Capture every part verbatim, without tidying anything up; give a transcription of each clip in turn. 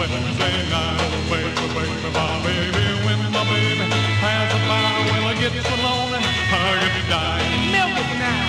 Wednesday night. Oh, baby, baby, my baby, when my baby has a fire, well, I get so lonely, I get to die. Milk it now.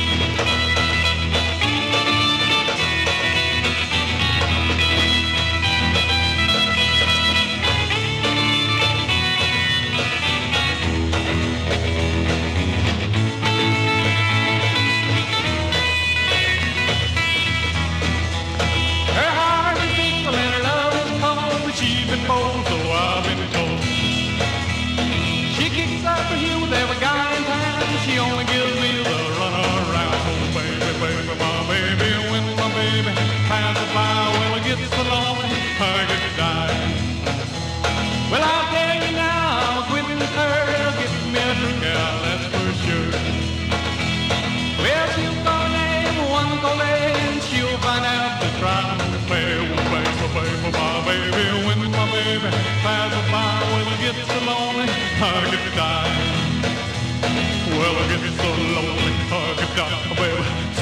She's been bold, so I've been told. She kicks up her heel with every guy in town. She only gives me the runaround. Oh, baby, baby, my baby, when my baby has a fire, well, it gets so lonely, I get to die. Well, I'll tell you now, I'm a quitting her. Get me a drink, yeah, that's for sure. Well, she'll call her name one call and she'll find out the crime. Baby, baby, baby, my baby, when my baby has a fire, well, it gets so lonely, I get to die. Well, I get so lonely, I get to die, baby.